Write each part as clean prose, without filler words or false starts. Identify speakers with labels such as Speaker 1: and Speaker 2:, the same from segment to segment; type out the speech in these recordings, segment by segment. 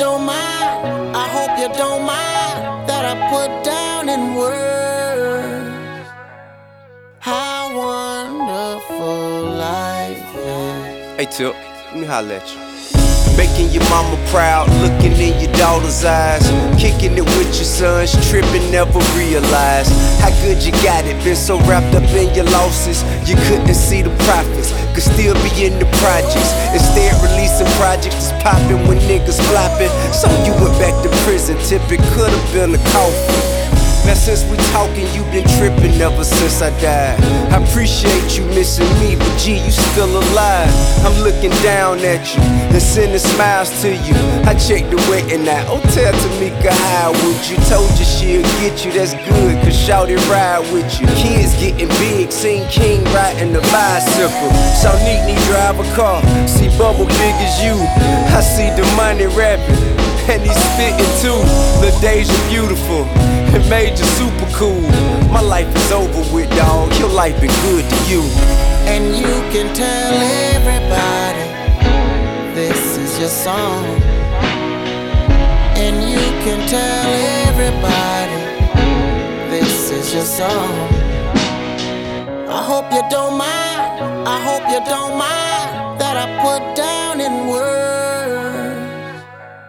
Speaker 1: don't mind, I hope you don't mind that I put down in words how wonderful life is.
Speaker 2: Hey Tip, let me holler at you. Making your mama proud, looking in your daughter's eyes, kicking it with your sons, tripping, never realized how good you got it. Been so wrapped up in your losses, you couldn't see the profits. Could still be in the projects, instead releasing projects that's popping when niggas flopping. So you went back to prison, Tip, it could've been a coffin. Now since we talking, you been tripping ever since I died. I appreciate you missing me, but gee, you still alive. I'm looking down at you and sending smiles to you. I checked the waiting out. Oh, tell Tamika how would you? Told you she'll get you, that's good, cause shawty ride with you. Kids getting big, seen King riding the bicycle. Saw Neatly drive a car, see Bubble big as you. I see the money rapping, and he's spitting too. Lil Deja beautiful, it made you super cool. My life is over with, dawg. Your life been good to you.
Speaker 1: And you can tell everybody this is your song. And you can tell everybody this is your song. I hope you don't mind, I hope you don't mind that I put down in words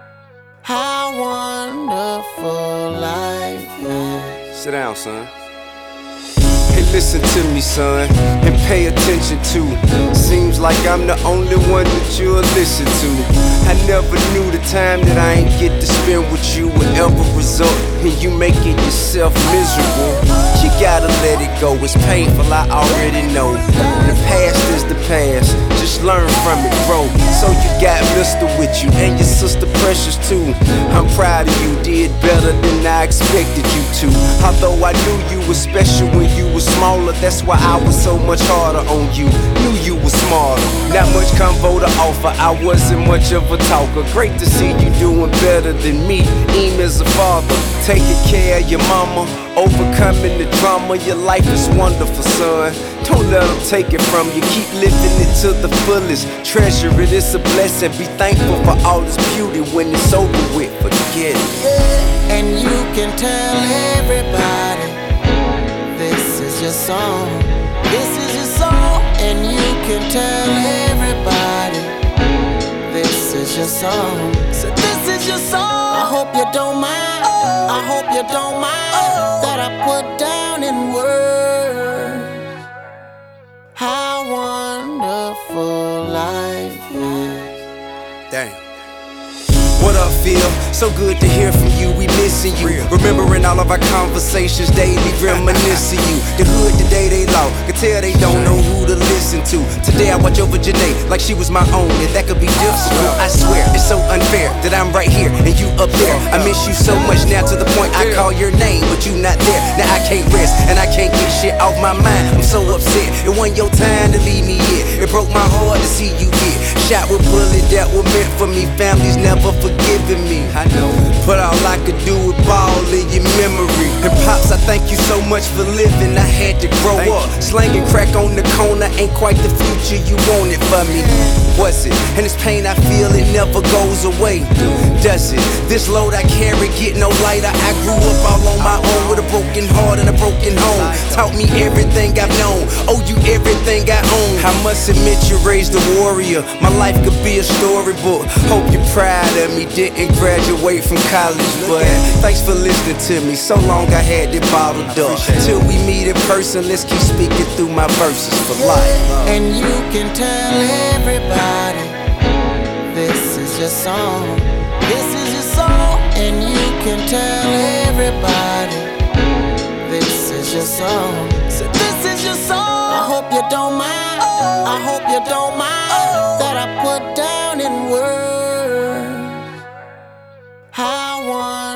Speaker 1: how wonderful life is.
Speaker 2: Sit down, son. Hey, listen to me, son, and pay attention to. Seems like I'm the only one that you'll listen to. I never knew the time that I ain't get to spend with you would ever result in you making yourself miserable. You gotta let it go, it's painful, I already know. The past is the past, just learn from it, bro. So you got Mister with you, and your sister Precious too. I'm proud of you, did better than I expected you to. Although I knew you were special when you were smaller, that's why I was so much harder on you. Knew you were smarter, not much convo to offer, I wasn't much of a talker. Great to see you doing better than me, even as a father. Taking care of your mama, overcoming the drama. Your life is wonderful, son. Don't let them take it from you. Keep living it to the fullest. Treasure it, it's a blessing. Be thankful for all this beauty. When it's over with, forget it.
Speaker 1: And you can tell everybody this is your song. This is your song. And you can tell everybody this is your song. So this is your song. I hope you don't mind, I hope you don't mind that I put down in words how wonderful life is.
Speaker 2: Damn. What up, Phil? So good to hear from you, we missing you. Remembering all of our conversations daily, reminiscing you. The hood today they lost, can tell they don't know who to listen to. Today I watch over Janae like she was my own, and that could be difficult. I swear, it's so unfair that I'm right here and you up there. I miss you so much now to the point I call your name, but you not there. Now I can't rest, and I can't get shit off my mind. I'm so upset, it wasn't your time to leave me yet. It broke my heart to see you get shot with bullet that were meant for me. Families never forgiving me, I know, but all I could do was ball in your memory. And Pops, I thank you so much for living. I had to grow up. Slanging crack on the corner ain't quite the future you wanted for me, was it? And this pain I feel, it never goes away, does it? This load I carry get no lighter. I grew up all on my own with a broken heart and a broken home. Taught me everything I've known, owe you everything I own. I must admit you raised a warrior. My life could be a storybook. Hope you're proud of me. Didn't graduate from college, but thanks for listening to me. So long I had it bottled up. Till we meet in person, let's keep speaking through my verses for life.
Speaker 1: And you can tell everybody this is your song. This is your song. And you can tell everybody this is your song. So this is your song. I hope you don't mind, I hope you don't mind that I put down in words how one